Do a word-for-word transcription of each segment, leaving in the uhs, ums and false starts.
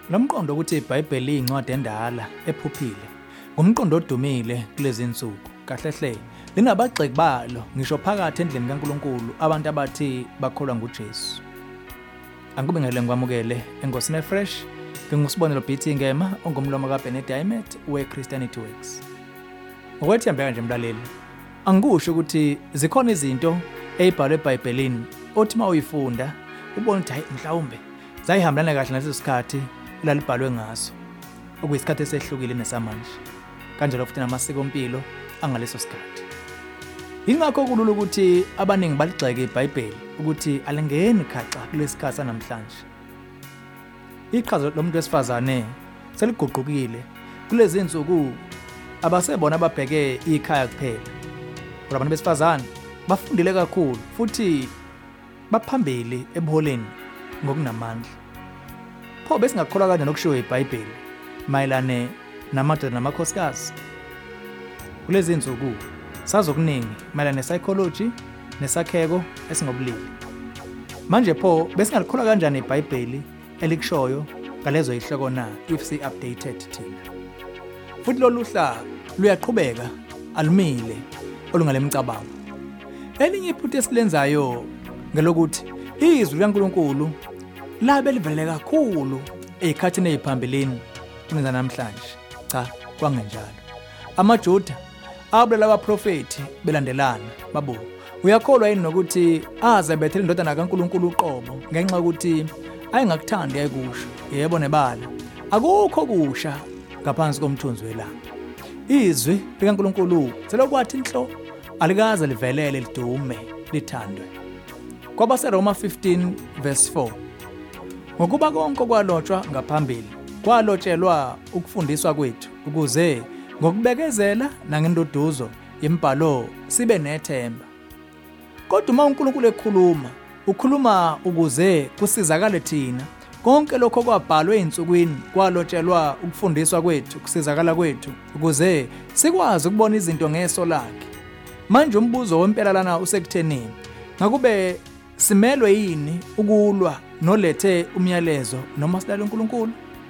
Lomqondo ukuthi iBhayibheli liyincwadi endala ephuphile ngumqondo odumile kulezi insuku. Kahle hle linabagxeki balo ngisho phakathi endlini kaNkulunkulu abantu abathi bakholwa nguJesu. Angikube ngele ngikwamukele enkosini fresh ngingusibonelo B T Ngema ongumlomo kaBennett Diamond weChristianity Works. Ngokwethembeka nje mlaleli, angikusho ukuthi zikhona izinto ezibhalwe eBhayibhelini othi mawuyifunda ubone ukuthi hayi mhlawumbe zayihambelana kahle naleso sikhathi lalibhalwe ngaso, okuyisikhathi esehlukile nesamanje, kanjalo futhi namasiko empilo angaleso sikhathi. Ingakho kulula ukuthi abaningi baligxeke iBhayibheli ukuthi alingeni khaxa kulesikhathi sanamhlanje. Iqhaza lomuntu wesifazane seliguqukile kulezi insuku, abasebona ababheke ikhaya kuphela. Kodwa abantu besifazane bafundile kakhulu futhi baphambili ebuholeni ngokunamandla. Pho besingakholwa kanjani okushiwo iBhayibheli mayelane namadoda namakhosikazi? Kulezi insuku sazi okuningi mayelane nepsychology nesakheko esingobulili. Manje pho besingalikholwa kanjani iBhayibheli elikushoyo ngalezo ihloko na if si updated thina? Futhi lolu hla luyaqhubeka alumile olungalemcabango. Elinye iphutha esilenzayo ngelokuthi izwi likaNkulunkulu labe livele kakhulu ezikhathini eziphambilini kunenza namhlanje. Cha, kwangenjalo. AmaJuda abulala abaprofeti belandelana. Babo, uyakholwa yini nokuthi azabethele indodana kaNkulunkulu uqobo ngenxa ukuthi ayingakuthandi ayikusho? Yebo nebala, akukho kusha ngaphansi komthunzi welanga. Izwi likaNkulunkulu selokwathi inhlo alikaze livelele lidume lithandwe. KwabaseRoma fifteen verse four, ngokuba konke kwalotshwa ngaphambili kwalotshelwa ukufundiswa kwethu, ukuze ngokubekezela nangenduduzo yembhalo sibe nethemba. Kodwa uma uNkulunkulu ekhuluma, ukhuluma ukuze kusizakale thina. Konke lokho kwabhalwe einsukwini kwalotshelwa ukufundiswa kwethu, kusizakala kwethu, ukuze sikwazi ukubona izinto ngeso lakhe. Manje umbuzo wempela lana usekuthenini, ngakube simelwe yini ukulwa nolethe umyalezo noma sidala uNkulunkulu?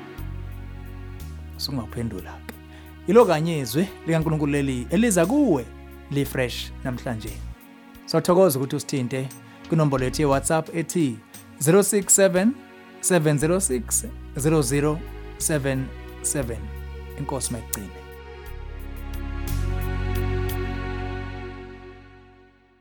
Singaphendula ke. Yilo kanye izwi likaNkulunkulu leli eliza kuwe li fresh namhlanje. Sothokoza ukuthi usithinte kunombolo yethu yeWhatsApp ethi zero six seven seven zero six zero zero seven seven. Inkosi mayigcine.